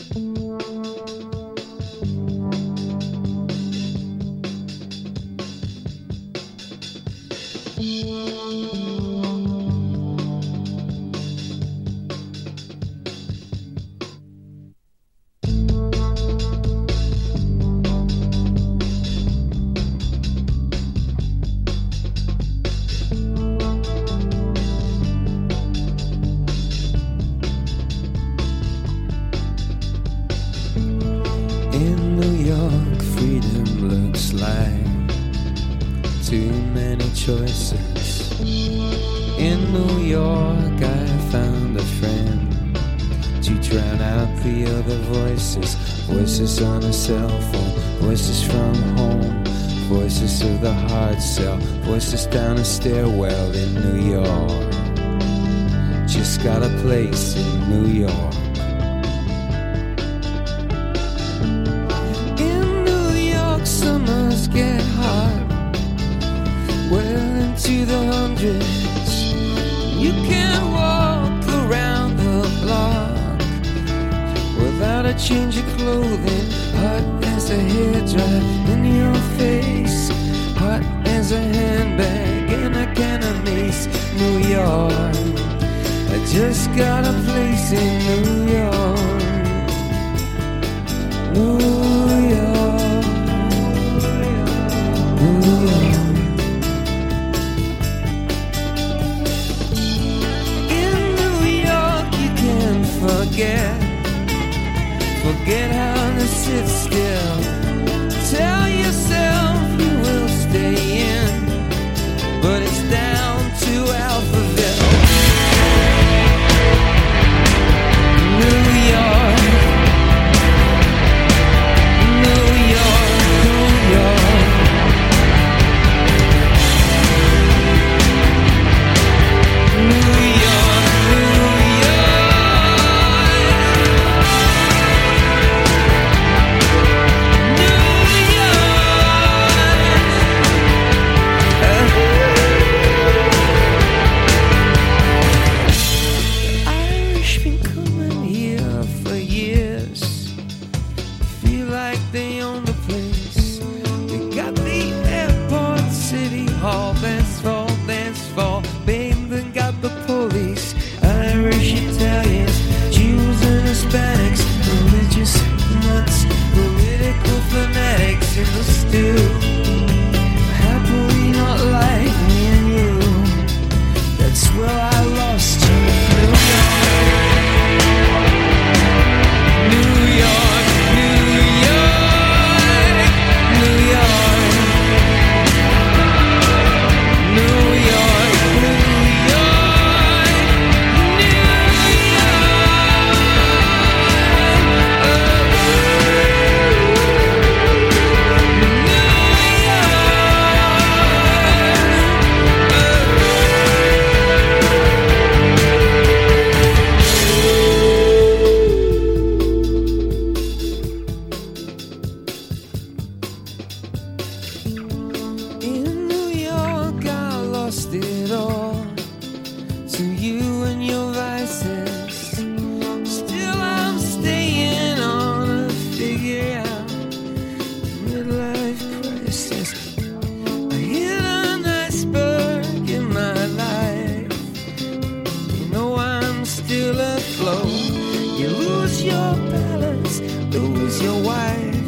In New York, freedom looks like too many choices. In New York, I found a friend to drown out the other voices. Voices on a cell phone, voices from home, voices of the hard sell, voices down a stairwell in New York. Just got a place in New York. Summers get hot, well into the hundreds. You can't walk around the block without a change of clothing. Hot as a hairdryer in your face, hot as a handbag and a can of mace. New York, I just got a place in New York. New York. Forget how to sit still. Tell yourself you will stay in, but it's down to Alphaville. New York, New York, New York. New York, New York. They own the place. They got the airport, city hall, dance fall, babe, then got the police. Irish, Italians, Jews and Hispanics, religious nuts, political fanatics in the stew. Happily not like me and you. That's where I lost you. New York, New York. New York, New York, New York, in New York, I lost it all to you and your vices. Still, I'm staying on to figure out midlife crisis. I hit an iceberg in my life. You know I'm still afloat. You lose your balance, lose your wife.